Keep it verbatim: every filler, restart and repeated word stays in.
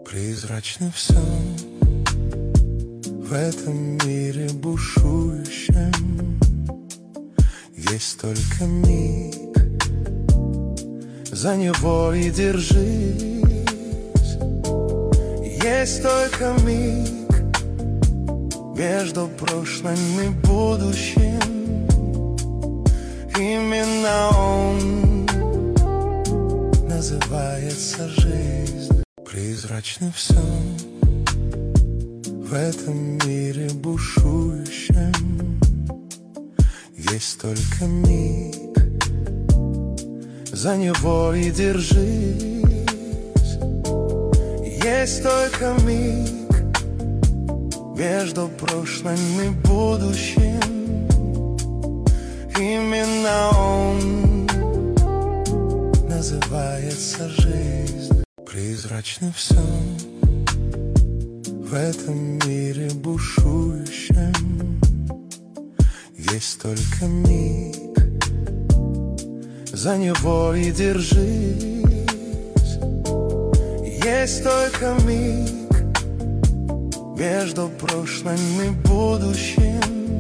Призрачный сон в этом мире бушующем. Есть только миг, за него и держись. Есть только миг между прошлым и будущим. Именно он называется жизнь. Призрачный сон в этом мире бушующем. Есть только миг, за него и держись. Есть только миг между прошлым и будущим. Именно он называется жизнь. Призрачный сон в этом мире бушующем. Есть только миг, за него и держись. Есть только миг между прошлым и будущим.